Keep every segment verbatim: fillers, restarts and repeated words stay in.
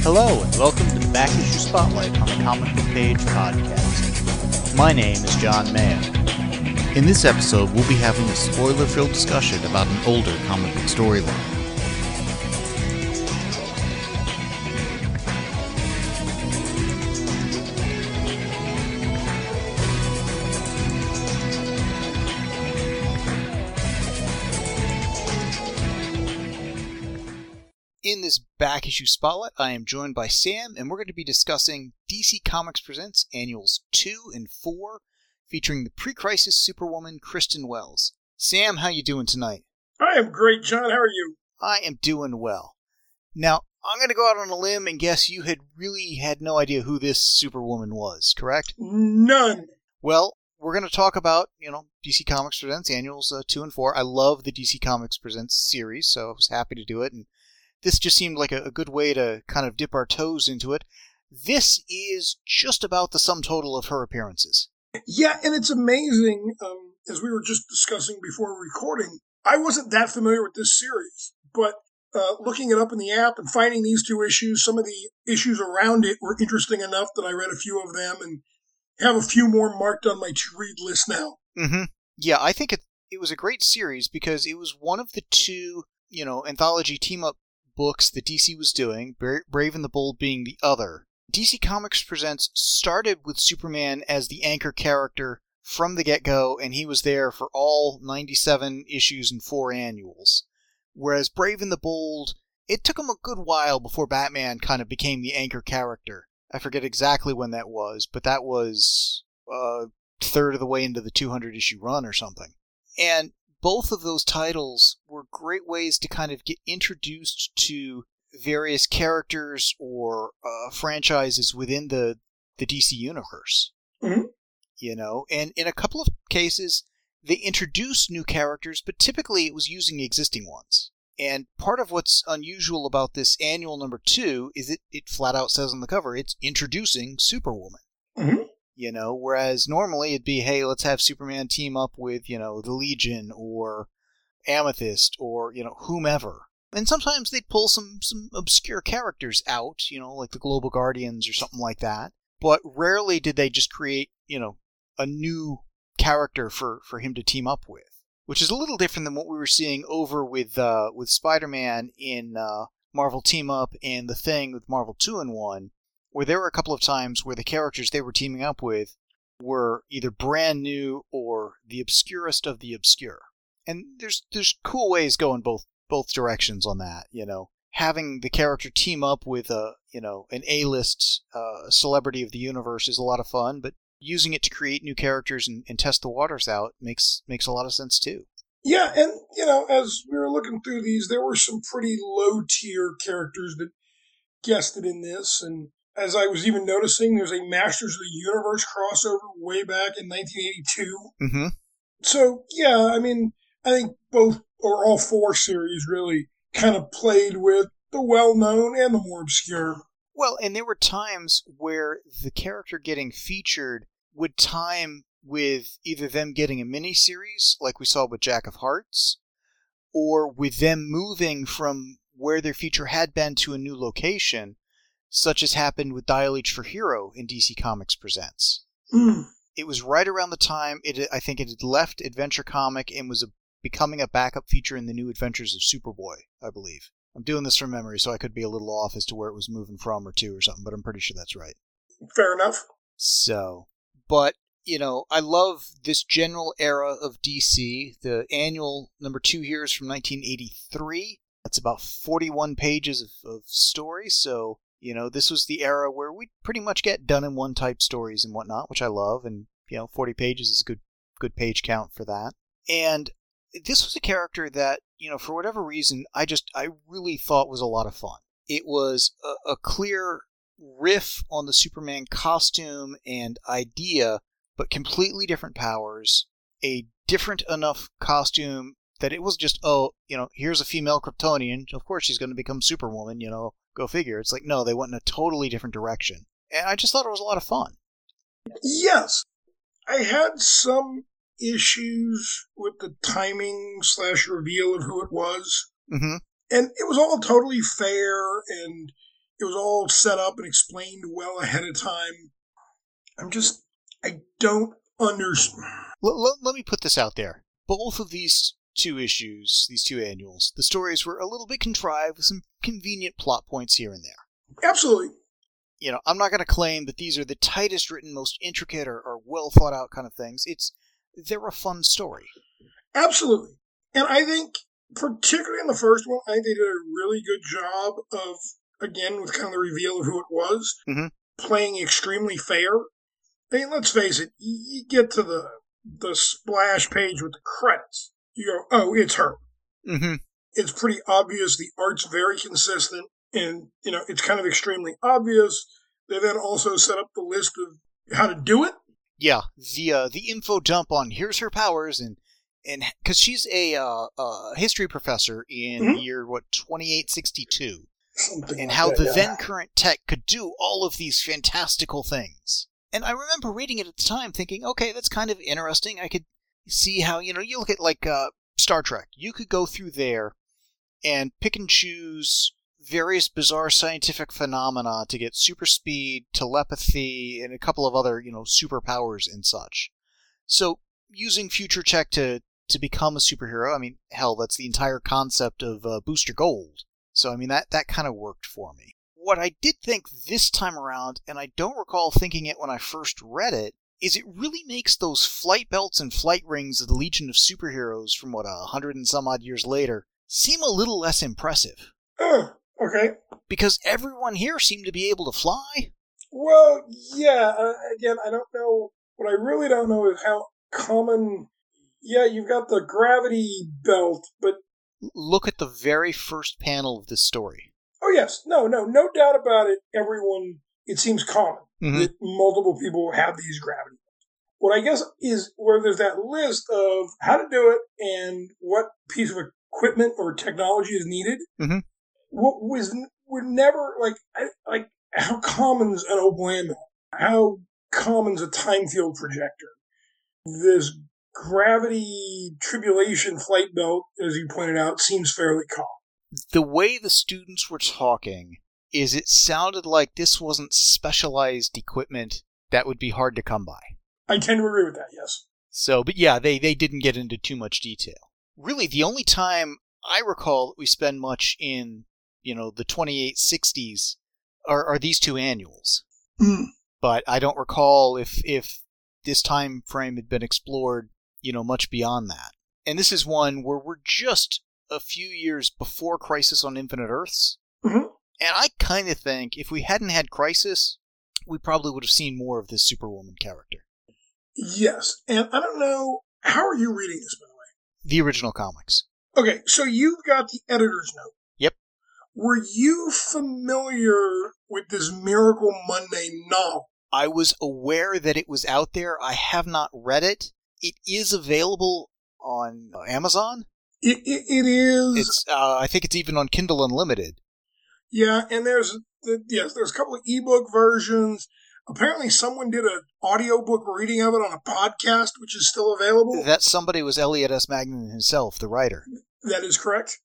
Hello, and welcome to the Back Issue Spotlight on the Comic Book Page podcast. My name is John Mayer. In this episode, we'll be having a spoiler-filled discussion about an older comic book storyline. In this Back Issue Spotlight, I am joined by Sam, and we're going to be discussing D C Comics Presents Annuals two and four, featuring the pre-crisis Superwoman Kristen Wells. Sam, how you doing tonight? I am great, John. How are you? I am doing well. Now, I'm going to go out on a limb and guess you had really had no idea who this Superwoman was, correct? None. Well, we're going to talk about, you know, D C Comics Presents Annuals uh, two and four. I love the D C Comics Presents series, so I was happy to do it, and this just seemed like a, a good way to kind of dip our toes into it. This is just about the sum total of her appearances. Yeah, and it's amazing, um, as we were just discussing before recording, I wasn't that familiar with this series, but uh, looking it up in the app and finding these two issues, some of the issues around it were interesting enough that I read a few of them and have a few more marked on my to-read list now. Mm-hmm. Yeah, I think it, it was a great series because it was one of the two, you know, anthology team-up books that D C was doing, Brave and the Bold being the other. D C Comics Presents started with Superman as the anchor character from the get-go, and he was there for all ninety-seven issues and four annuals. Whereas Brave and the Bold, it took him a good while before Batman kind of became the anchor character. I forget exactly when that was, but that was a third of the way into the two hundred issue run or something. And both of those titles were great ways to kind of get introduced to various characters or uh, franchises within the, the D C universe. Mm-hmm. You know, and in a couple of cases, they introduced new characters, but typically it was using existing ones. And part of what's unusual about this annual number two is it, it flat out says on the cover, it's introducing Superwoman. Mm-hmm. You know, whereas normally it'd be, hey, let's have Superman team up with, you know, the Legion or Amethyst or, you know, whomever. And sometimes they'd pull some, some obscure characters out, you know, like the Global Guardians or something like that. But rarely did they just create, you know, a new character for, for him to team up with. Which is a little different than what we were seeing over with uh, with Spider-Man in uh, Marvel Team Up and The Thing with Marvel two in one. Where there were a couple of times where the characters they were teaming up with were either brand new or the obscurest of the obscure. And there's there's cool ways going both both directions on that, you know. Having the character team up with a, you know, an A-list uh, celebrity of the universe is a lot of fun, but using it to create new characters and, and test the waters out makes makes a lot of sense too. Yeah, and, you know, as we were looking through these, there were some pretty low-tier characters that guested in this, and as I was even noticing, there's a Masters of the Universe crossover way back in nineteen eighty-two. Mm-hmm. So, yeah, I mean, I think both, or all four series really kind of played with the well-known and the more obscure. Well, and there were times where the character getting featured would time with either them getting a miniseries, like we saw with Jack of Hearts, or with them moving from where their feature had been to a new location, such as happened with Dial H for Hero in D C Comics Presents. Mm. It was right around the time, it I think it had left Adventure Comic and was a, becoming a backup feature in the New Adventures of Superboy, I believe. I'm doing this from memory, so I could be a little off as to where it was moving from or to or something, but I'm pretty sure that's right. Fair enough. So, but, you know, I love this general era of D C. The annual number two here is from nineteen eighty-three. That's about forty-one pages of, of story, so, you know, this was the era where we pretty much get done in one type stories and whatnot, which I love, and, you know, forty pages is a good, good page count for that. And this was a character that, you know, for whatever reason, I just, I really thought was a lot of fun. It was a, a clear riff on the Superman costume and idea, but completely different powers, a different enough costume that it was just, oh, you know, here's a female Kryptonian, of course she's going to become Superwoman, you know, go figure. It's like, no, they went in a totally different direction. And I just thought it was a lot of fun. Yes. I had some issues with the timing slash reveal of who it was. Mm-hmm. And it was all totally fair, and It was all set up and explained well ahead of time. I'm just, I don't understand. L- l- let me put this out there. Both of these two issues, these two annuals, the stories were a little bit contrived with some convenient plot points here and there. Absolutely. You know, I'm not going to claim that these are the tightest written, most intricate, or, or well thought out kind of things. It's, they're a fun story. Absolutely. And I think, particularly in the first one, I think they did a really good job of, again, with kind of the reveal of who it was, mm-hmm. playing extremely fair. I mean, let's face it, you get to the the splash page with the credits. You go, oh, it's her. Mm-hmm. It's pretty obvious. The art's very consistent, and, you know, it's kind of extremely obvious. They then also set up the list of how to do it. Yeah, the uh, the info dump on here's her powers, and and because she's a uh, uh, history professor in mm-hmm. year, what, twenty-eight sixty-two. Something and like how that, the yeah. then current tech could do all of these fantastical things. And I remember reading it at the time thinking, okay, that's kind of interesting. I could see how, you know, you look at like uh, Star Trek. You could go through there and pick and choose various bizarre scientific phenomena to get super speed, telepathy, and a couple of other, you know, superpowers and such. So using future tech to, to become a superhero, I mean, hell, that's the entire concept of uh, Booster Gold. So, I mean, that, that kind of worked for me. What I did think this time around, and I don't recall thinking it when I first read it, is it really makes those flight belts and flight rings of the Legion of Superheroes from, what, a hundred and some odd years later, seem a little less impressive. Oh, okay. Because everyone here seemed to be able to fly. Well, yeah, uh, again, I don't know, what I really don't know is how common, yeah, you've got the gravity belt, but look at the very first panel of this story. Oh, yes. No, no, no doubt about it. Everyone, it seems common mm-hmm. that multiple people have these gravity belts. What I guess is where there's that list of how to do it and what piece of equipment or technology is needed. Mm-hmm. What was, we're never, like, like how common's an Oblamo? How common's a time field projector? This gravity tribulation flight belt, as you pointed out, seems fairly common. The way the students were talking is it sounded like this wasn't specialized equipment that would be hard to come by. I tend to agree with that, yes. So, but yeah, they, they didn't get into too much detail. Really, the only time I recall that we spend much in, you know, the twenty-eight sixties are, are these two annuals. Mm. But I don't recall if, if this time frame had been explored, you know, much beyond that. And this is one where we're just a few years before Crisis on Infinite Earths. Mm-hmm. And I kind of think if we hadn't had Crisis, we probably would have seen more of this Superwoman character. Yes. And I don't know, how are you reading this, by the way? The original comics. Okay, so you've got the editor's note. Yep. Were you familiar with this Miracle Monday novel? I was aware that it was out there. I have not read it. It is available on Amazon. It, it, it is. It's. Uh, I think it's even on Kindle Unlimited. Yeah, and there's the, yes, there's a couple of ebook versions. Apparently, someone did an audiobook reading of it on a podcast, which is still available. That somebody was Elliot S. Magnin himself, the writer. That is correct.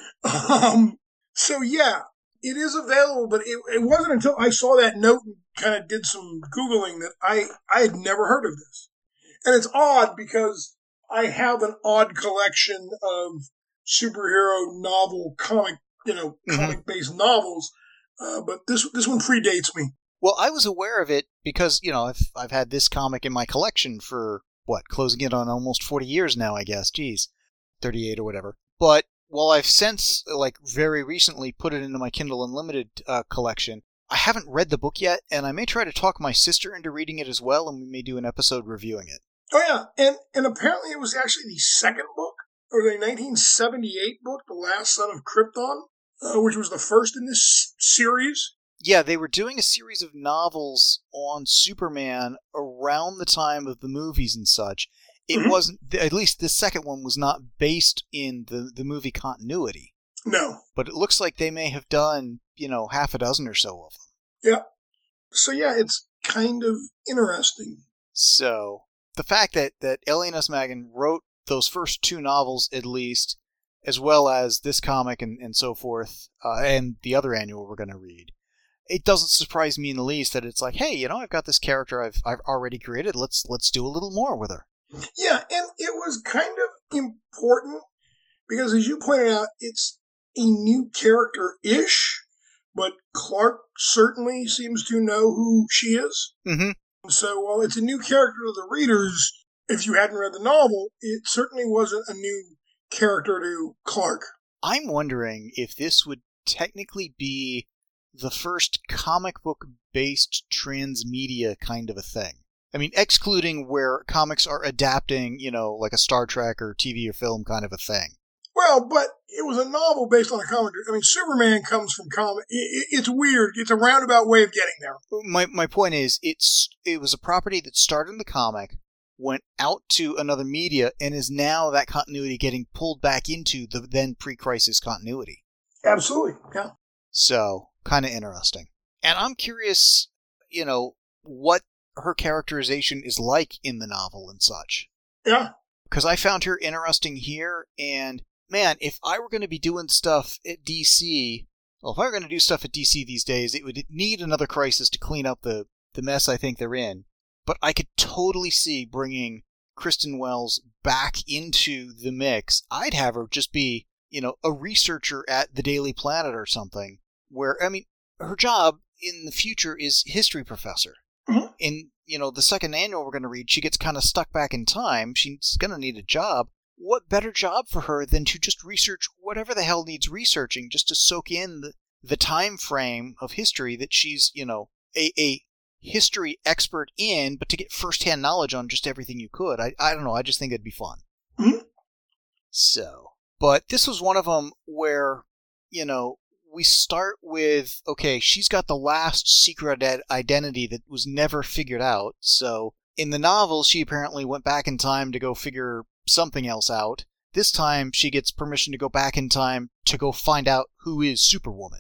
um, so yeah, it is available, but it, it wasn't until I saw that note and kind of did some Googling that I I had never heard of this. And it's odd because I have an odd collection of superhero novel comic, you know, mm-hmm. comic-based novels, uh, but this this one predates me. Well, I was aware of it because, you know, I've I've had this comic in my collection for, what, closing in on almost forty years now, I guess. Geez, thirty-eight or whatever. But while I've since, like, very recently put it into my Kindle Unlimited uh, collection, I haven't read the book yet, and I may try to talk my sister into reading it as well, and we may do an episode reviewing it. Oh, yeah, and and apparently it was actually the second book, or the nineteen seventy-eight book, The Last Son of Krypton, uh, which was the first in this series. Yeah, they were doing a series of novels on Superman around the time of the movies and such. It mm-hmm. wasn't, at least the second one was not based in the, the movie continuity. No. But it looks like they may have done, you know, half a dozen or so of them. Yeah. So yeah, it's kind of interesting. So, the fact that, that Elliot S. Magnin wrote those first two novels, at least, as well as this comic and, and so forth, uh, and the other annual we're going to read, it doesn't surprise me in the least that it's like, hey, you know, I've got this character I've I've already created. Let's let's do a little more with her. Yeah, and it was kind of important because, as you pointed out, it's a new character-ish, but Clark certainly seems to know who she is. Mm-hmm. So while it's a new character to the readers, if you hadn't read the novel, it certainly wasn't a new character to Clark. I'm wondering if this would technically be the first comic book-based transmedia kind of a thing. I mean, excluding where comics are adapting, you know, like a Star Trek or T V or film kind of a thing. Well, but it was a novel based on a comic. I mean, Superman comes from comic. It, it's weird. It's a roundabout way of getting there. My my point is, it's it was a property that started in the comic, went out to another media, and is now that continuity getting pulled back into the then pre-crisis continuity. Absolutely, yeah. So, kind of interesting. And I'm curious, you know, what her characterization is like in the novel and such. Yeah. Because I found her interesting here, and man, if I were going to be doing stuff at D C, well, if I were going to do stuff at D C these days, it would need another crisis to clean up the, the mess I think they're in. But I could totally see bringing Kristen Wells back into the mix. I'd have her just be, you know, a researcher at the Daily Planet or something, where, I mean, her job in the future is history professor. Mm-hmm. In, you know, the second annual we're going to read, she gets kind of stuck back in time. She's going to need a job. What better job for her than to just research whatever the hell needs researching, just to soak in the, the time frame of history that she's, you know, a, a history expert in, but to get firsthand knowledge on just everything you could. I, I don't know. I just think it'd be fun. Mm-hmm. So, but this was one of them where, you know, we start with, okay, she's got the last secret ad- identity that was never figured out. So in the novel, she apparently went back in time to go figure something else out. This time, she gets permission to go back in time to go find out who is Superwoman.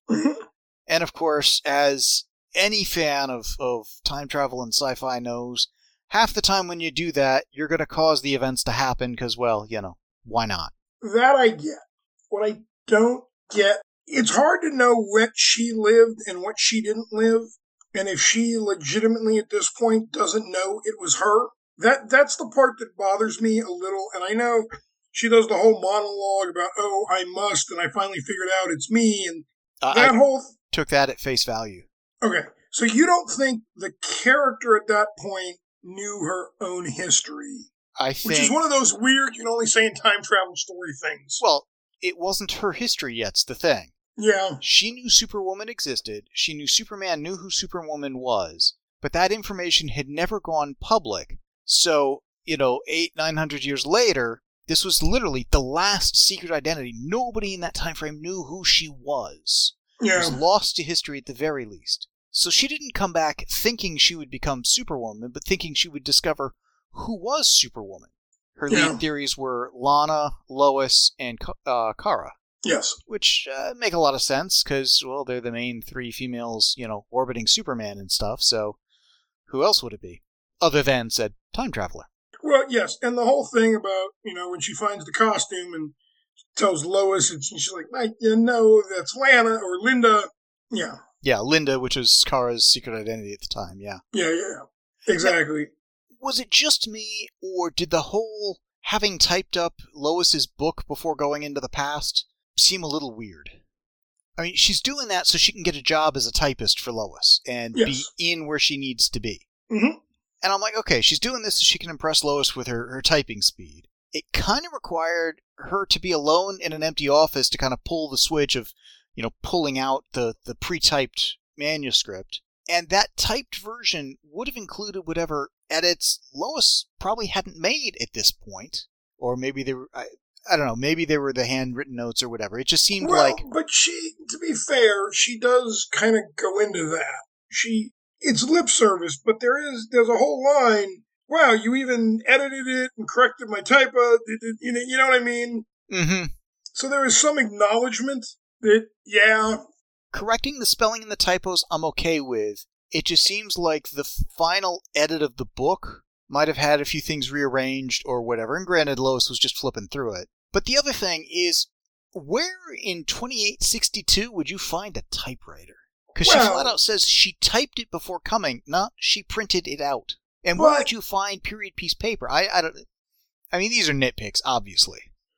And of course, as any fan of, of time travel and sci-fi knows, half the time when you do that, you're going to cause the events to happen because, well, you know, why not? That I get. What I don't get, it's hard to know what she lived and what she didn't live, and if she legitimately at this point doesn't know it was her. That That's the part that bothers me a little, and I know she does the whole monologue about, oh, I must, and I finally figured out it's me, and Uh, that I whole... Th- took that at face value. okay, so you don't think the character at that point knew her own history? I think... Which is one of those weird, you can only say in time travel story things. Well, it wasn't her history yet's the thing. Yeah. She knew Superwoman existed, she knew Superman knew who Superwoman was, but that information had never gone public. So, you know, eight, nine hundred years later, this was literally the last secret identity. Nobody in that time frame knew who she was. Yeah. It was lost to history at the very least. So she didn't come back thinking she would become Superwoman, but thinking she would discover who was Superwoman. Her Yeah. lead theories were Lana, Lois, and uh, Kara. Yes. Which uh, make a lot of sense, because, well, they're the main three females, you know, orbiting Superman and stuff, so who else would it be? Other than said time traveler. Well, yes, and the whole thing about, you know, when she finds the costume and tells Lois, and she's like, I, you know, that's Lana or Linda. Yeah. Yeah, Linda, which was Kara's secret identity at the time, yeah. Yeah, yeah, yeah. Exactly. Now, was it just me, or did the whole having typed up Lois's book before going into the past seem a little weird? I mean, she's doing that so she can get a job as a typist for Lois and Yes. be in where she needs to be. Mm-hmm. And I'm like, okay, she's doing this so she can impress Lois with her, her typing speed. It kind of required her to be alone in an empty office to kind of pull the switch of, you know, pulling out the, the pre-typed manuscript. And that typed version would have included whatever edits Lois probably hadn't made at this point. Or maybe they were, I, I don't know, maybe they were the handwritten notes or whatever. It just seemed Well, like... but she, to be fair, she does kind of go into that. She... It's lip service, but there is there's a whole line. Wow, you even edited it and corrected my typo. You know, you know what I mean? Mm-hmm. So there is some acknowledgement that, yeah. Correcting the spelling and the typos, I'm okay with. It just seems like the final edit of the book might have had a few things rearranged or whatever. And granted, Lois was just flipping through it. But the other thing is, where in twenty-eight sixty-two would you find a typewriter? Because Well- she flat out says she typed it before coming, not she printed it out. And But- where would you find period piece paper? I, I don't. I mean, these are nitpicks, obviously.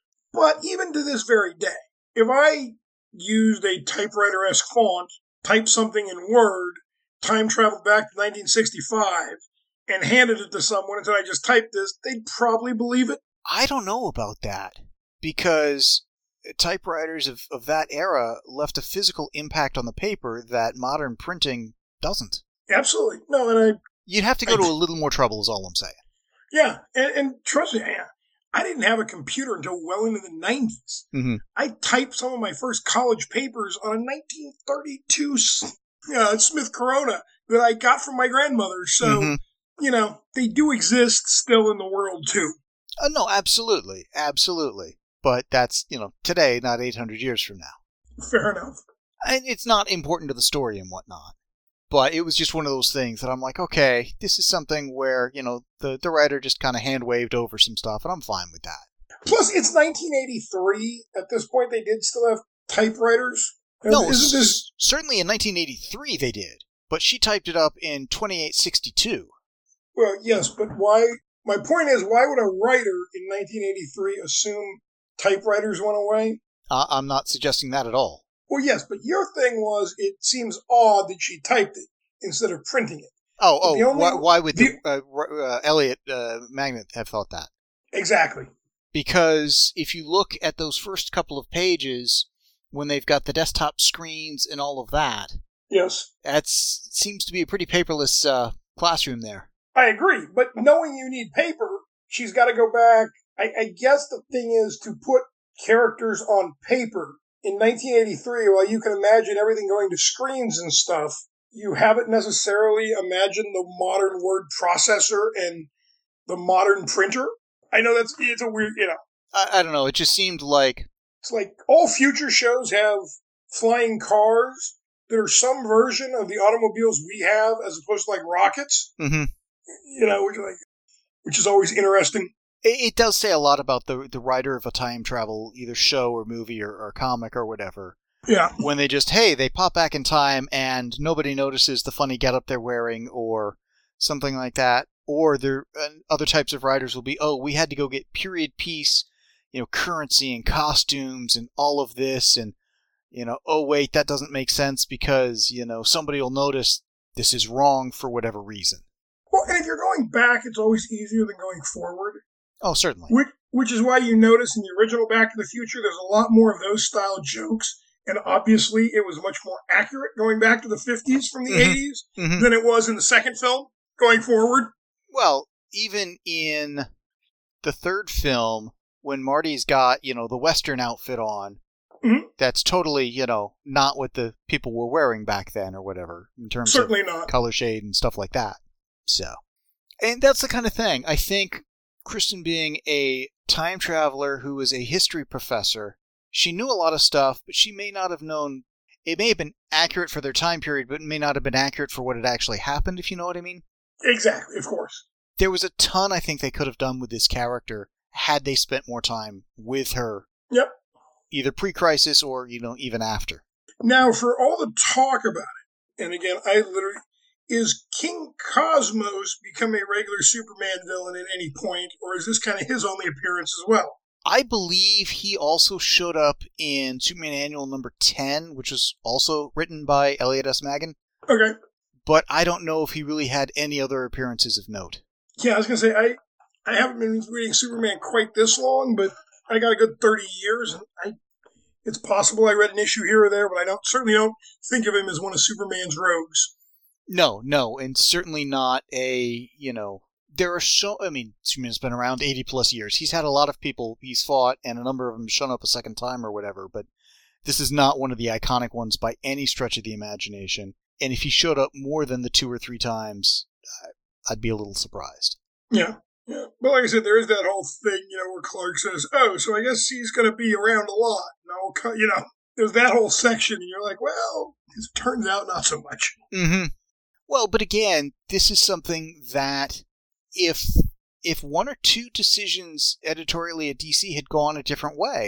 But even to this very day, if I used a typewriter-esque font, typed something in Word, time traveled back to nineteen sixty-five, and handed it to someone and said, I just typed this, they'd probably believe it. I don't know about that, because typewriters of, of that era left a physical impact on the paper that modern printing doesn't. Absolutely. No, and I, You'd have to go to a little more trouble, is all I'm saying. yeah, and, and trust me, I, I didn't have a computer until well into the nineties. Mm-hmm. I typed some of my first college papers on a nineteen thirty-two uh, Smith Corona that I got from my grandmother. So, Mhm. you know, they do exist still in the world, too. Uh, no, absolutely, absolutely. But that's, you know, today, not eight hundred years from now. Fair enough. And it's not important to the story and whatnot. But it was just one of those things that I'm like, okay, this is something where, you know, the, the writer just kind of hand-waved over some stuff, and I'm fine with that. Plus, it's nineteen eighty-three. At this point, they did still have typewriters. No, Isn't this... s- certainly in nineteen eighty-three they did. But she typed it up in twenty-eight sixty-two. Well, yes, but why... My point is, why would a writer in nineteen eighty-three assume typewriters went away? Uh, I'm not suggesting that at all. Well, yes, but your thing was it seems odd that she typed it instead of printing it. Oh, But oh, the only- why, why would the, the- uh, R- uh, Elliot uh, Magnet have thought that? Exactly. Because if you look at those first couple of pages, when they've got the desktop screens and all of that, Yes. that seems to be a pretty paperless uh, classroom there. I agree, but knowing you need paper, she's got to go back. I, I guess the thing is to put characters on paper. In nineteen eighty-three, while you can imagine everything going to screens and stuff, you haven't necessarily imagined the modern word processor and the modern printer. I know that's, it's a weird, you know, I, I don't know, it just seemed like, it's like all future shows have flying cars that are some version of the automobiles we have as opposed to like rockets, mhm. you know, which, like, which is always interesting. It, it does say a lot about the the writer of a time travel, either show or movie or, or comic or whatever, Yeah. when they just, hey, they pop back in time and nobody notices the funny getup they're wearing or something like that. Or there, uh, other types of writers will be, oh, we had to go get period piece, you know, currency and costumes and all of this, and, you know, oh, wait, that doesn't make sense because, you know, somebody will notice this is wrong for whatever reason. Well, and if you're going back, it's always easier than going forward, Oh, certainly. which, which is why you notice in the original Back to the Future, there's a lot more of those style jokes. And obviously, it was much more accurate going back to the fifties from the Mhm. eighties Mhm. than it was in the second film going forward. Well, even in the third film, when Marty's got, you know, the Western outfit on, Mhm. that's totally, you know, not what the people were wearing back then or whatever, in terms Certainly of not. color shade and stuff like that. So, and that's the kind of thing. I think Kristen, being a time traveler who was a history professor, she knew a lot of stuff, but she may not have known. It may have been accurate for their time period, but it may not have been accurate for what had actually happened, if you know what I mean. Exactly, of course. There was a ton I think they could have done with this character had they spent more time with her. Yep. Either pre-crisis or, you know, even after. Now, for all the talk about it, and again, I literally, is King Cosmos become a regular Superman villain at any point, or is this kind of his only appearance as well? I believe he also showed up in Superman Annual number ten, which was also written by Elliot S. Maggin. Okay. But I don't know if he really had any other appearances of note. Yeah, I was going to say, I, I haven't been reading Superman quite this long, but I got a good thirty years, and I, it's possible I read an issue here or there, but I don't certainly don't think of him as one of Superman's rogues. No, no, and certainly not a, you know, there are so, I mean, Superman's been around eighty plus years. He's had a lot of people he's fought, and a number of them shown up a second time or whatever, but this is not one of the iconic ones by any stretch of the imagination. And if he showed up more than the two or three times, I'd be a little surprised. Yeah, yeah. But like I said, there is that whole thing, you know, where Clark says, oh, so I guess he's going to be around a lot. No, you know, there's that whole section, and you're like, well, it turns out not so much. Mm-hmm. Well, but again, this is something that if if one or two decisions editorially at D C had gone a different way,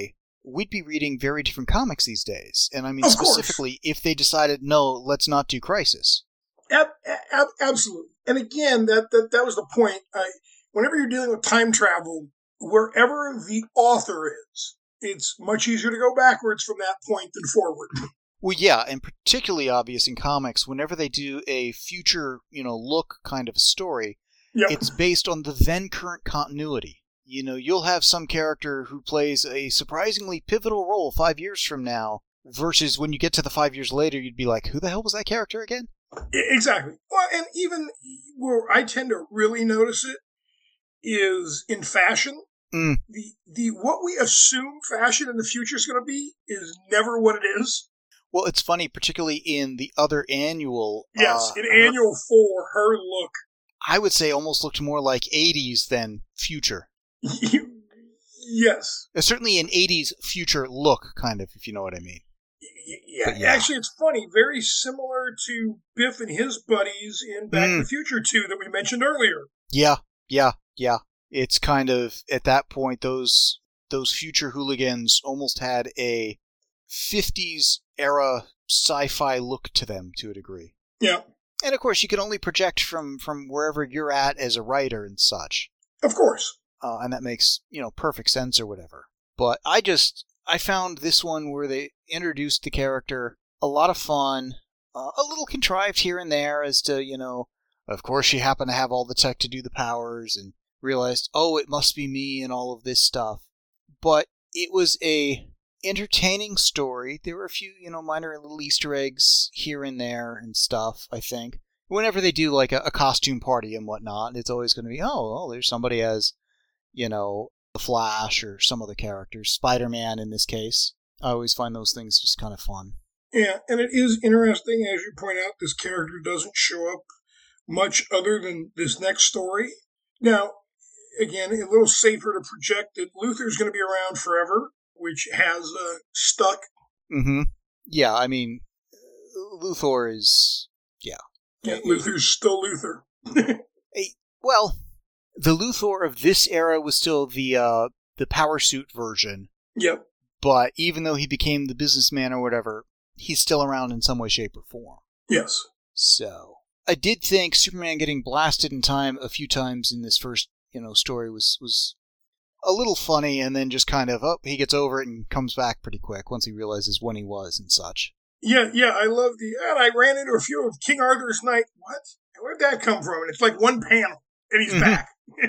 we'd be reading very different comics these days. And I mean, Of specifically, course. if they decided, no, let's not do Crisis. Ab- ab- absolutely. And again, that, that, that was the point. I, whenever you're dealing with time travel, wherever the author is, it's much easier to go backwards from that point than forward. Well, yeah, and particularly obvious in comics, whenever they do a future, you know, look kind of story, Yep. it's based on the then current continuity. You know, you'll have some character who plays a surprisingly pivotal role five years from now, versus when you get to the five years later, you'd be like, who the hell was that character again? Exactly. Well, and even where I tend to really notice it is in fashion. Mm. The the what we assume fashion in the future is going to be is never what it is. Well, it's funny, particularly in the other annual. Yes, uh, in annual four, her look. I would say almost looked more like eighties than future. Yes. Uh, Certainly an eighties future look, kind of, if you know what I mean. Yeah. yeah. Actually, it's funny. Very similar to Biff and his buddies in Back Mm. to the Future two that we mentioned earlier. Yeah, yeah, yeah. It's kind of, at that point, those those future hooligans almost had a fifties era sci-fi look to them to a degree. Yeah. And of course, you can only project from, from wherever you're at as a writer and such. Of course. Uh, and that makes, you know, perfect sense or whatever. But I just, I found this one where they introduced the character a lot of fun, uh, a little contrived here and there as to, you know, of course she happened to have all the tech to do the powers and realized, oh, it must be me and all of this stuff. But it was a entertaining story. There were a few, you know, minor little Easter eggs here and there and stuff, I think. Whenever they do like a, a costume party and whatnot, it's always going to be, oh, well, there's somebody as, you know, the Flash or some other characters, Spider-Man in this case. I always find those things just kind of fun. Yeah, and it is interesting, as you point out, this character doesn't show up much other than this next story. Now, again, a little safer to project that Luthor's going to be around forever, which has uh, stuck. Mm-hmm. Yeah, I mean, Luthor is, yeah. Yeah, Luthor's still Luthor. Hey, well, the Luthor of this era was still the uh, the power suit version. Yep. But even though he became the businessman or whatever, he's still around in some way, shape, or form. Yes. So, I did think Superman getting blasted in time a few times in this first, you know, story was was a little funny, and then just kind of, oh, he gets over it and comes back pretty quick once he realizes when he was and such. Yeah, yeah, I love the, and I ran into a few of King Arthur's Knight. What? Where'd that come from? And it's like one panel, and he's Mhm. back.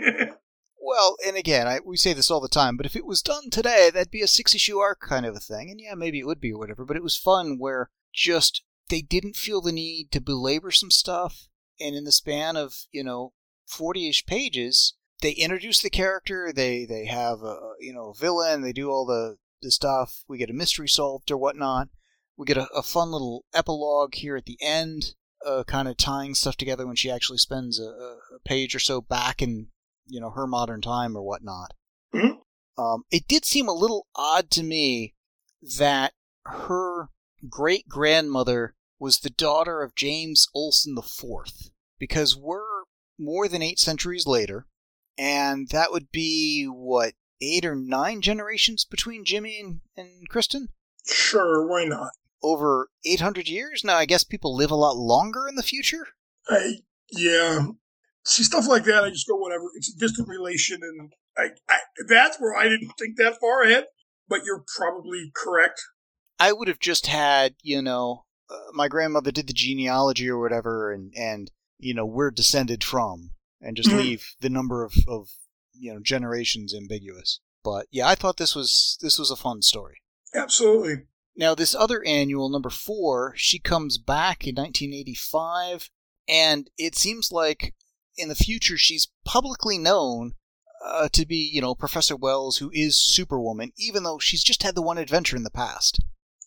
Well, and again, I, we say this all the time, but if it was done today, that'd be a six-issue arc kind of a thing. And yeah, maybe it would be or whatever, but it was fun where just they didn't feel the need to belabor some stuff. And in the span of, you know, forty-ish pages, they introduce the character, they, they have a, you know, a villain, they do all the, the stuff, we get a mystery solved or whatnot. We get a, a fun little epilogue here at the end, uh, kind of tying stuff together when she actually spends a, a page or so back in, you know, her modern time or whatnot. Mm-hmm. Um, it did seem a little odd to me that her great-grandmother was the daughter of James Olsen the Fourth, because we're more than eight centuries later, and that would be, what, eight or nine generations between Jimmy and, and Kristen? Sure, why not? Over eight hundred years? Now, I guess people live a lot longer in the future? I, yeah. See, stuff like that, I just go, whatever. It's a distant relation, and I, I that's where I didn't think that far ahead, but you're probably correct. I would have just had, you know, uh, my grandmother did the genealogy or whatever, and, and you know, we're descended from, and just Mhm. leave the number of, of, you know, generations ambiguous. But yeah, I thought this was this was a fun story. Absolutely. Now, this other annual, number four, she comes back in nineteen eighty-five, and it seems like in the future she's publicly known uh, to be, you know, Professor Wells, who is Superwoman, even though she's just had the one adventure in the past.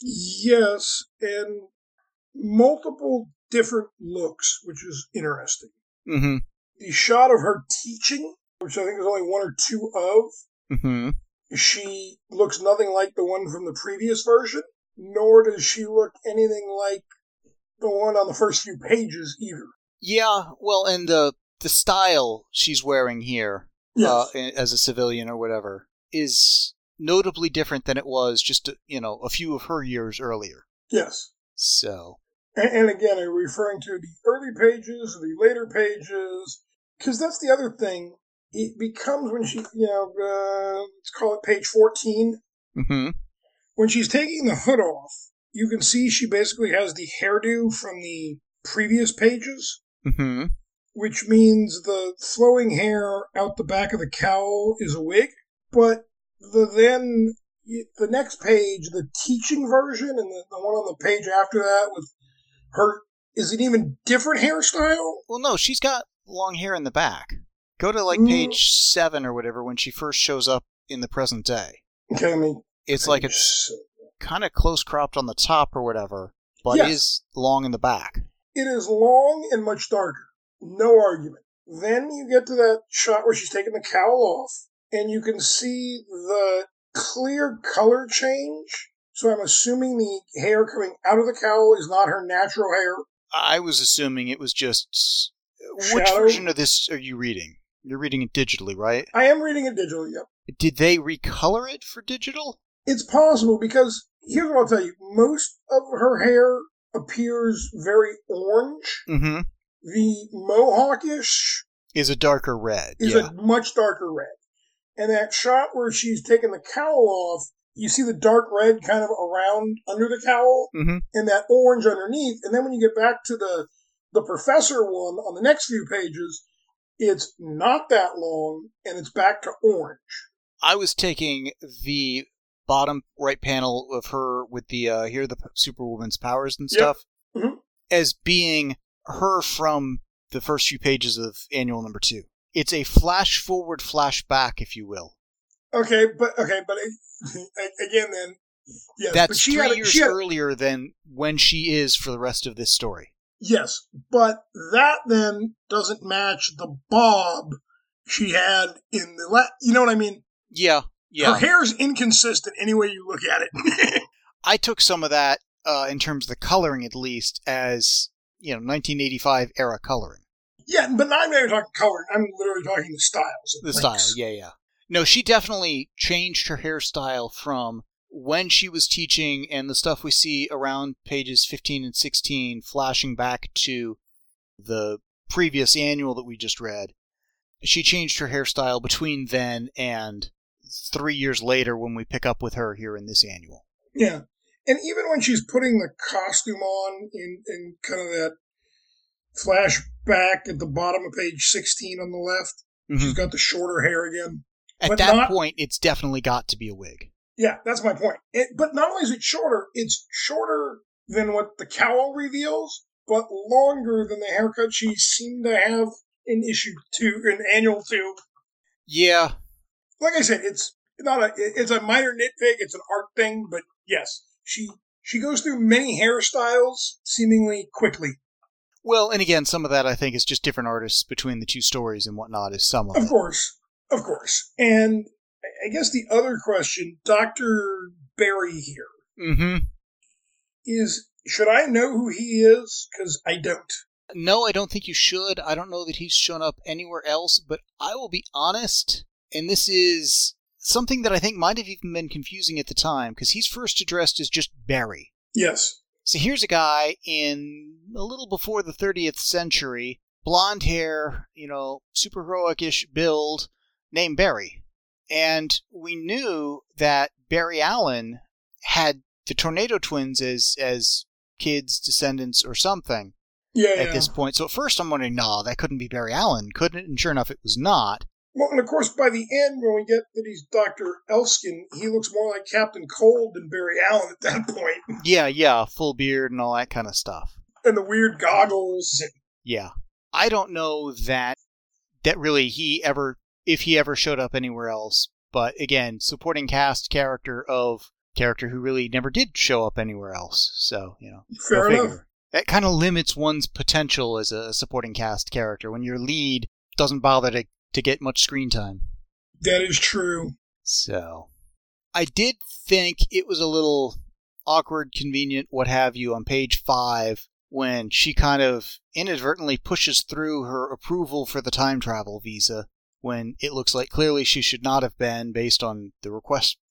Yes, and multiple different looks, which is interesting. Mm-hmm. The shot of her teaching, which I think is only one or two of, Mm-hmm. she looks nothing like the one from the previous version, nor does she look anything like the one on the first few pages either. Yeah, well, and the the style she's wearing here, Yes. uh, as a civilian or whatever, is notably different than it was just, you know, a few of her years earlier. Yes. So. And, and again, are you referring to the early pages or the later pages? Because that's the other thing. It becomes when she, you know, uh, let's call it page fourteen. Mm-hmm. When she's taking the hood off, you can see she basically has the hairdo from the previous pages. Mm-hmm. Which means the flowing hair out the back of the cowl is a wig. But the then, the next page, the teaching version, and the, the one on the page after that with her, is an even different hairstyle? Well, no, she's got long hair in the back. Go to, like, page seven or whatever when she first shows up in the present day. Okay, I mean... It's like it's kind of close cropped on the top or whatever, but yes. is long in the back. It is long and much darker. No argument. Then you get to that shot where she's taking the cowl off, and you can see the clear color change. So I'm assuming the hair coming out of the cowl is not her natural hair. I was assuming it was just... Shadow? Which version of this are you reading? You're reading it digitally, right? I am reading it digitally, yep. Did they recolor it for digital? It's possible, because here's what I'll tell you. Most of her hair appears very orange. Mm-hmm. The mohawkish is a darker red. Is yeah. a much darker red. And that shot where she's taking the cowl off, you see the dark red kind of around under the cowl, mm-hmm. and that orange underneath. And then when you get back to the, the professor one on the next few pages, it's not that long, and it's back to orange. I was taking the bottom right panel of her with the, uh, here are the Superwoman's powers and stuff, yep. mm-hmm. as being her from the first few pages of annual number two. It's a flash forward, flash back, if you will. Okay, but okay, but again, then yes, that's but she three had, years she had, earlier than when she is for the rest of this story. Yes, but that then doesn't match the bob she had in the la- you know what I mean? Yeah, yeah. Her hair's inconsistent any way you look at it. I took some of that uh, in terms of the coloring, at least, as you know, nineteen eighty-five era coloring. Yeah, but not even talking coloring. I'm literally talking the styles. The style, yeah, yeah. No, she definitely changed her hairstyle from when she was teaching and the stuff we see around pages fifteen and sixteen, flashing back to the previous annual that we just read. She changed her hairstyle between then and three years later when we pick up with her here in this annual. Yeah. And even when she's putting the costume on in, in kind of that flashback at the bottom of page sixteen on the left, mm-hmm. she's got the shorter hair again. At but that not, point, it's definitely got to be a wig. Yeah, that's my point. It, but not only is it shorter, it's shorter than what the cowl reveals, but longer than the haircut she seemed to have in issue two, in annual two. Yeah. Like I said, it's not a, it's a minor nitpick, it's an art thing, but yes, she she goes through many hairstyles seemingly quickly. Well, and again, some of that I think is just different artists between the two stories and whatnot is some of it. Of course. Of course. And I guess the other question, Doctor Barry here, mm-hmm. is, should I know who he is? Because I don't. No, I don't think you should. I don't know that he's shown up anywhere else, but I will be honest, and this is something that I think might have even been confusing at the time, because he's first addressed as just Barry. Yes. So here's a guy in a little before the thirtieth century, blonde hair, you know, super heroic-ish build, named Barry. And we knew that Barry Allen had the Tornado Twins as as kids, descendants, or something yeah, at yeah. this point. So at first I'm wondering, no, that couldn't be Barry Allen, couldn't it? And sure enough, it was not. Well, and of course, by the end, when we get that he's Doctor Elskin, he looks more like Captain Cold than Barry Allen at that point. Yeah, yeah, full beard and all that kind of stuff. And the weird goggles. Yeah. I don't know that that really he ever, if he ever showed up anywhere else. But again, supporting cast character of character who really never did show up anywhere else. So, you know, fair enough. That kind of limits one's potential as a supporting cast character when your lead doesn't bother to, to get much screen time. That is true. So, I did think it was a little awkward, convenient, what have you, on page five when she kind of inadvertently pushes through her approval for the time travel visa when it looks like clearly she should not have been based on the request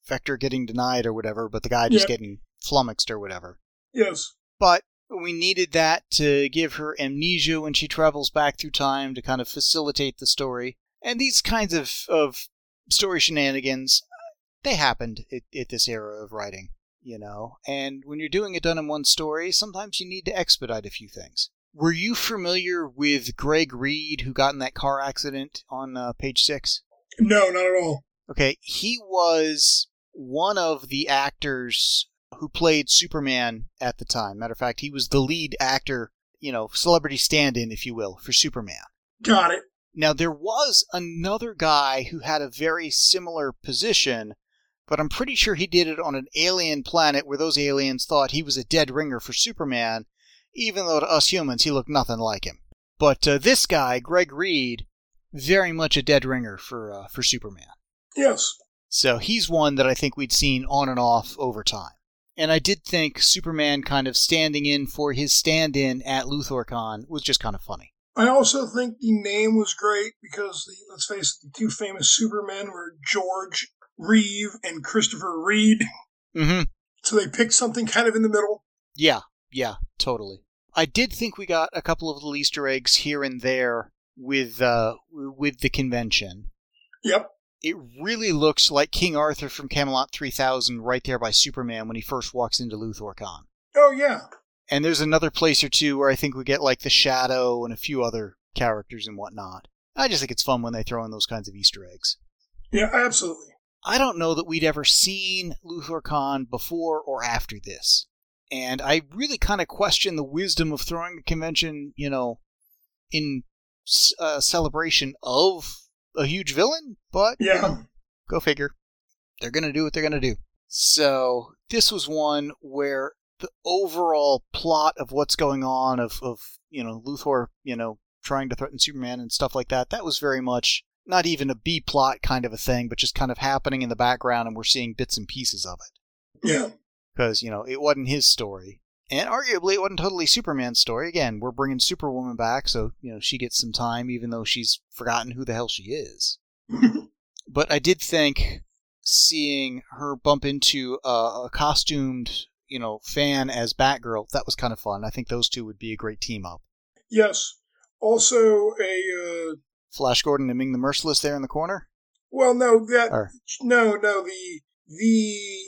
Vector getting denied or whatever, but the guy just Yeah. getting flummoxed or whatever. Yes. But we needed that to give her amnesia when she travels back through time to kind of facilitate the story. And these kinds of, of story shenanigans, they happened at, at this era of writing, you know. And when you're doing it done in one story, sometimes you need to expedite a few things. Were you familiar with Greg Reed, who got in that car accident on uh, page six? No, not at all. Okay, he was one of the actors who played Superman at the time. Matter of fact, he was the lead actor, you know, celebrity stand-in, if you will, for Superman. Got it. Now, there was another guy who had a very similar position, but I'm pretty sure he did it on an alien planet where those aliens thought he was a dead ringer for Superman, even though to us humans he looked nothing like him. But uh, this guy, Greg Reed, very much a dead ringer for uh, for Superman. Yes. So he's one that I think we'd seen on and off over time. And I did think Superman kind of standing in for his stand-in at LuthorCon was just kind of funny. I also think the name was great because, the, let's face it, the two famous Supermen were George Reeve and Christopher Reed. Mm-hmm. So they picked something kind of in the middle. Yeah, yeah, totally. I did think we got a couple of little Easter eggs here and there with uh, with the convention. Yep. It really looks like King Arthur from Camelot three thousand right there by Superman when he first walks into LuthorCon. Oh, yeah. And there's another place or two where I think we get like the Shadow and a few other characters and whatnot. I just think it's fun when they throw in those kinds of Easter eggs. Yeah, absolutely. I don't know that we'd ever seen LuthorCon before or after this. And I really kind of question the wisdom of throwing a convention, you know, in uh, celebration of a huge villain, but Yeah. you know, go figure. They're going to do what they're going to do. So this was one where the overall plot of what's going on, of, of you know, Luthor, you know, trying to threaten Superman and stuff like that, that was very much not even a B-plot kind of a thing, but just kind of happening in the background, and we're seeing bits and pieces of it. Yeah. Because, you know, it wasn't his story. And arguably, it wasn't totally Superman's story. Again, we're bringing Superwoman back, so, you know, she gets some time, even though she's forgotten who the hell she is. But I did think seeing her bump into a, a costumed, you know, fan as Batgirl, that was kind of fun. I think those two would be a great team-up. Yes. Also, a... Uh, Flash Gordon and Ming the Merciless there in the corner? well, no, that... Or, No, no, the... The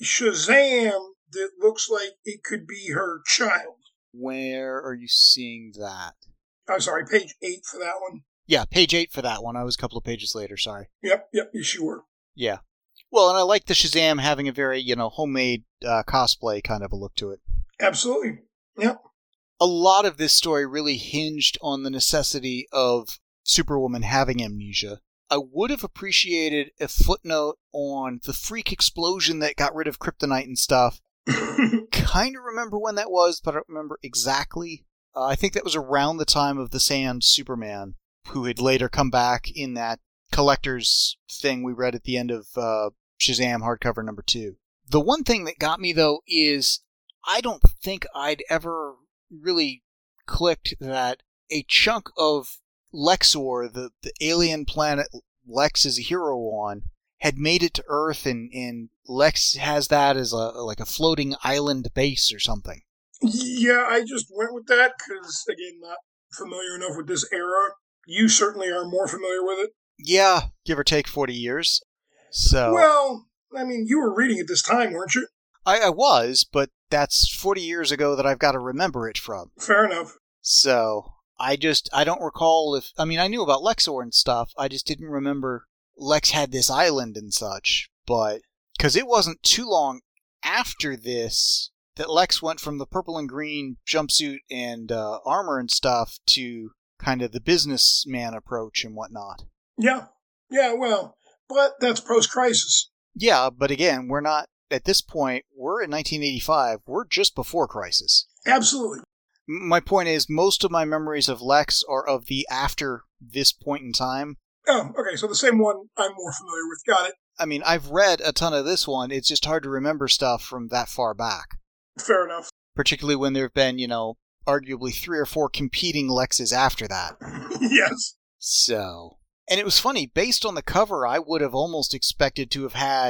Shazam that looks like it could be her child. where are you seeing that? I'm sorry, page eight for that one. Yeah, page eight for that one. I was a couple of pages later, sorry. Yep, yep, yes, you were. Yeah. Well, and I like the Shazam having a very, you know, homemade uh, cosplay kind of a look to it. Absolutely. Yep. A lot of this story really hinged on the necessity of Superwoman having amnesia. I would have appreciated a footnote on the freak explosion that got rid of kryptonite and stuff. Kind of remember when that was, but I don't remember exactly. Uh, I think that was around the time of the Sand Superman, who had later come back in that collector's thing we read at the end of uh, Shazam hardcover number two. The one thing that got me, though, is I don't think I'd ever really clicked that a chunk of Lexor, the, the alien planet Lex is a hero on, had made it to Earth, and, and Lex has that as a like a floating island base or something. Yeah, I just went with that because, again, not familiar enough with this era. You certainly are more familiar with it. Yeah, give or take forty years. So Well, I mean, you were reading at this time, weren't you? I, I was, but that's forty years ago that I've got to remember it from. Fair enough. So I just, I don't recall if, I mean, I knew about Lexor and stuff, I just didn't remember Lex had this island and such, but, because it wasn't too long after this that Lex went from the purple and green jumpsuit and uh, armor and stuff to kind of the businessman approach and whatnot. Yeah. Yeah, well, but that's post-crisis. Yeah, but again, we're not, at this point, we're in nineteen eighty-five, we're just before Crisis. Absolutely. My point is, most of my memories of Lex are of the after this point in time. Oh, okay, so the same one I'm more familiar with. Got it. I mean, I've read a ton of this one, it's just hard to remember stuff from that far back. Fair enough. Particularly when there have been, you know, arguably three or four competing Lexes after that. Yes. So, and it was funny, based on the cover, I would have almost expected to have had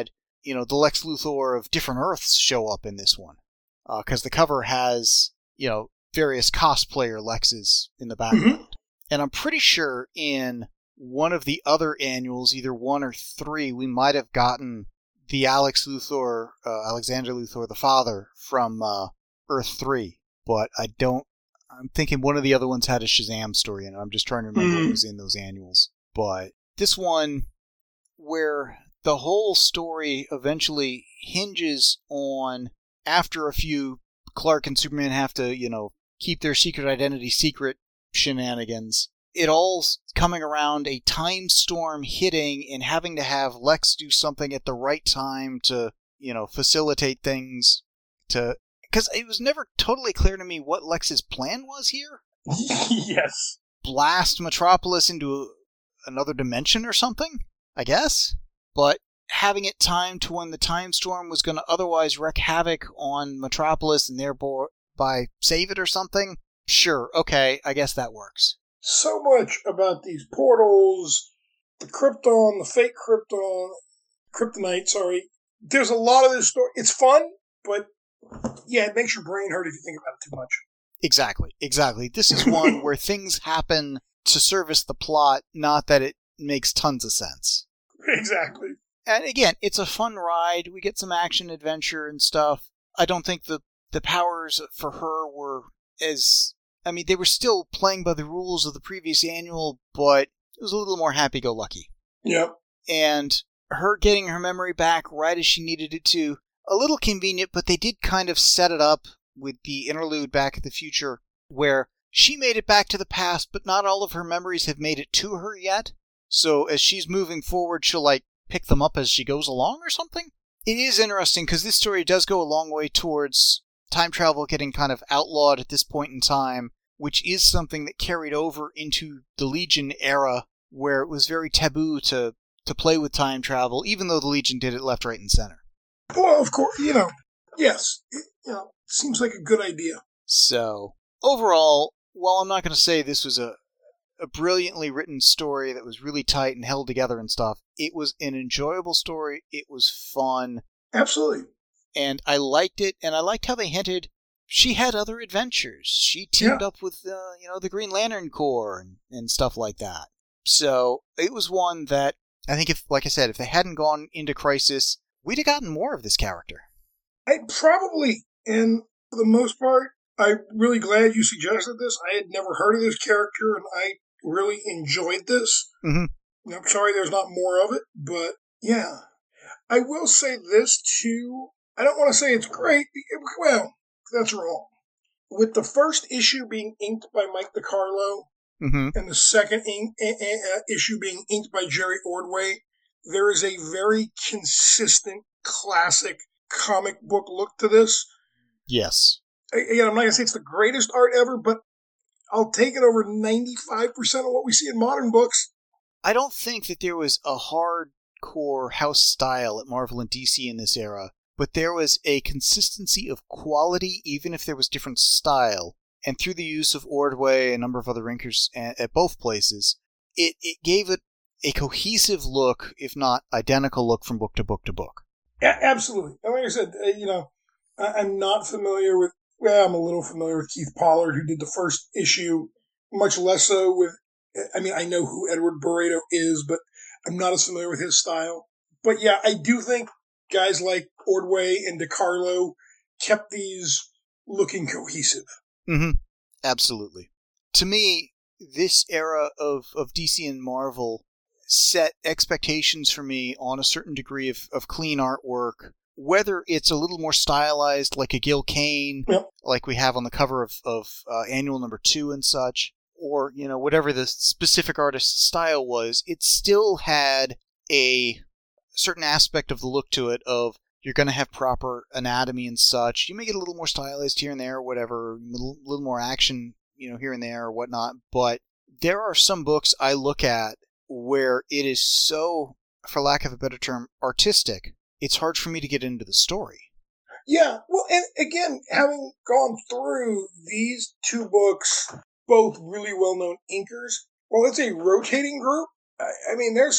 you know, the Lex Luthor of different Earths show up in this one. Because uh, the cover has, you know, various cosplayer Lexes in the background. Mm-hmm. And I'm pretty sure in one of the other annuals, either one or three, we might have gotten the Alex Luthor, uh, Alexander Luthor, the father, from uh, Earth three. But I don't, I'm thinking one of the other ones had a Shazam story in it. I'm just trying to remember mm. what was in those annuals. But this one, where the whole story eventually hinges on, after a few Clark and Superman have to, you know, keep their secret identity secret shenanigans, it all's coming around a time storm hitting and having to have Lex do something at the right time to, you know, facilitate things to... Because it was never totally clear to me what Lex's plan was here. Yes. Blast Metropolis into a, another dimension or something, I guess? But having it timed to when the time storm was going to otherwise wreak havoc on Metropolis and thereby save it or something? Sure, okay, I guess that works. So much about these portals, the Krypton, the fake Krypton, Kryptonite, sorry. There's a lot of this story. It's fun, but yeah, it makes your brain hurt if you think about it too much. Exactly, exactly. This is one where things happen to service the plot, not that it makes tons of sense. Exactly. And again, it's a fun ride. We get some action adventure and stuff. I don't think the, the powers for her were as... I mean, they were still playing by the rules of the previous annual, but it was a little more happy-go-lucky. Yep. And her getting her memory back right as she needed it to, a little convenient, but they did kind of set it up with the interlude Back in the Future, where she made it back to the past, but not all of her memories have made it to her yet. So as she's moving forward, she'll, like, pick them up as she goes along or something? It is interesting, because this story does go a long way towards time travel getting kind of outlawed at this point in time, which is something that carried over into the Legion era, where it was very taboo to, to play with time travel, even though the Legion did it left, right, and center. Well, of course, you know, yes, it, you know, seems like a good idea. So, overall, while I'm not going to say this was a, a brilliantly written story that was really tight and held together and stuff, it was an enjoyable story, it was fun. Absolutely. And I liked it, and I liked how they hinted she had other adventures. She teamed yeah. up with, uh, you know, the Green Lantern Corps and, and stuff like that. So, it was one that, I think if, like I said, if they hadn't gone into Crisis, we'd have gotten more of this character. I probably, and for the most part, I'm really glad you suggested this. I had never heard of this character, and I really enjoyed this. Mm-hmm. I'm sorry there's not more of it, but yeah. I will say this, too. I don't want to say it's great. Well, that's wrong. With the first issue being inked by Mike DiCarlo, mm-hmm. and the second ink, uh, issue being inked by Jerry Ordway, there is a very consistent, classic comic book look to this. Yes. Again, I'm not going to say it's the greatest art ever, but I'll take it over ninety-five percent of what we see in modern books. I don't think that there was a hardcore house style at Marvel and D C in this era, but there was a consistency of quality, even if there was different style. And through the use of Ordway and a number of other inkers at both places, it, it gave it a cohesive look, if not identical look, from book to book to book. Yeah, absolutely. And like I said, uh, you know, I, I'm not familiar with, well, I'm a little familiar with Keith Pollard, who did the first issue, much less so with, I mean, I know who Edward Barreto is, but I'm not as familiar with his style. But yeah, I do think guys like Ordway and DiCarlo kept these looking cohesive. Mm-hmm. Absolutely. To me, this era of, of D C and Marvel set expectations for me on a certain degree of, of clean artwork, whether it's a little more stylized like a Gil Kane, yep. like we have on the cover of, of uh, annual number two and such, or, you know, whatever the specific artist's style was, it still had a certain aspect of the look to it of you're going to have proper anatomy and such. You may get a little more stylized here and there, or whatever, a little, little more action, you know, here and there or whatnot, but there are some books I look at where it is so, for lack of a better term, artistic, it's hard for me to get into the story. Yeah, well, and again, having gone through these two books, both really well-known inkers, well, it's a rotating group. I, I mean, there's some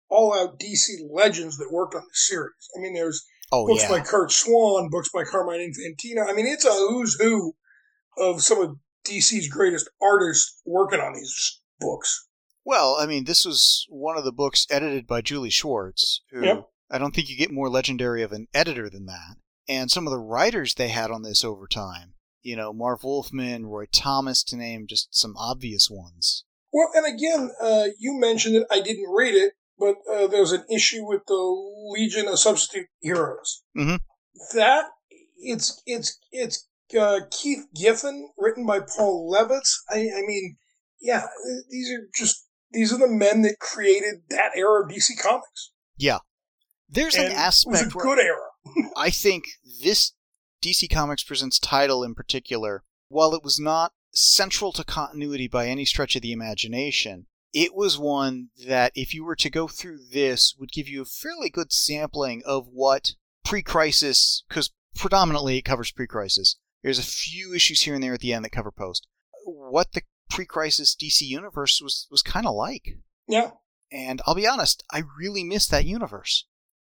all-out D C legends that worked on the series. I mean, there's oh, books yeah. by Kurt Swan, books by Carmine Infantino. I mean, it's a who's who of some of D C's greatest artists working on these books. Well, I mean, this was one of the books edited by Julie Schwartz, who Yep. I don't think you get more legendary of an editor than that. And some of the writers they had on this over time, you know, Marv Wolfman, Roy Thomas, to name just some obvious ones. Well, and again, uh, you mentioned it. I didn't read it, but uh, there's an issue with the Legion of Substitute Heroes. Mm-hmm. That it's it's it's uh, Keith Giffen, written by Paul Levitz. I, I mean, yeah, these are just these are the men that created that era of D C Comics. Yeah, there's and an aspect it was a where good era. I think this D C Comics Presents title in particular, while it was not central to continuity by any stretch of the imagination, it was one that, if you were to go through this, would give you a fairly good sampling of what pre-crisis, because predominantly it covers pre-crisis. There's a few issues here and there at the end that cover post. What the pre-crisis D C universe was, was kind of like. Yeah. And I'll be honest, I really miss that universe.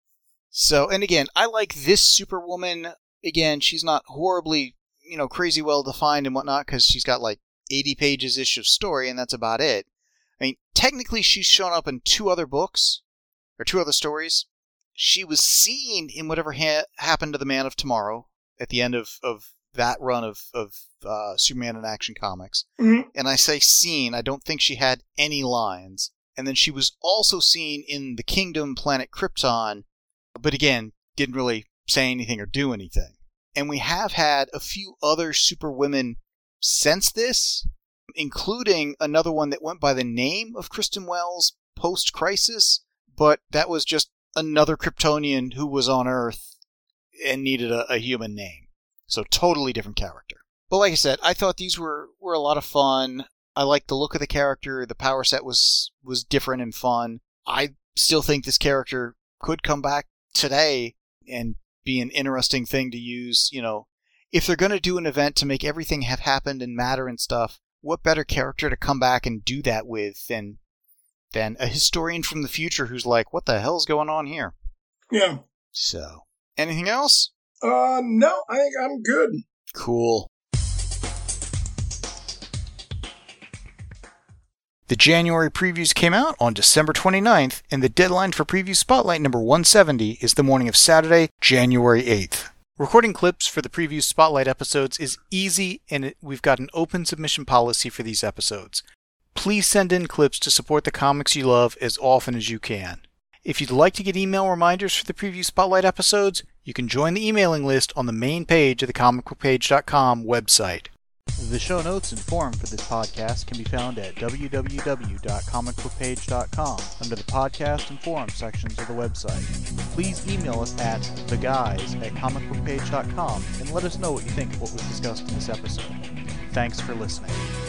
So, and again, I like this Superwoman. Again, she's not horribly, you know, crazy well defined and whatnot, because she's got like eighty pages ish of story, and that's about it. I mean, technically, she's shown up in two other books, or two other stories. She was seen in whatever ha- happened to the Man of Tomorrow at the end of, of that run of, of uh, Superman in Action Comics. Mm-hmm. And I say seen, I don't think she had any lines. And then she was also seen in the Kingdom planet Krypton, but again, didn't really say anything or do anything. And we have had a few other Superwomen since this, including another one that went by the name of Kristen Wells post-Crisis, but that was just another Kryptonian who was on Earth and needed a, a human name. So totally different character. But like I said, I thought these were, were a lot of fun. I liked the look of the character. The power set was, was different and fun. I still think this character could come back today and be an interesting thing to use. You know, if they're going to do an event to make everything have happened and matter and stuff, what better character to come back and do that with than than a historian from the future who's like, what the hell's going on here? Yeah. So, anything else? Uh, no, I think I'm good. Cool. The January previews came out on December twenty-ninth, and the deadline for Preview Spotlight number one seventy is the morning of Saturday, January eighth. Recording clips for the Preview Spotlight episodes is easy, and it, we've got an open submission policy for these episodes. Please send in clips to support the comics you love as often as you can. If you'd like to get email reminders for the Preview Spotlight episodes, you can join the emailing list on the main page of the comic book page dot com website. The show notes and forum for this podcast can be found at w w w dot comic book page dot com under the podcast and forum sections of the website. Please email us at the guys at comic book page dot com and let us know what you think of what was discussed in this episode. Thanks for listening.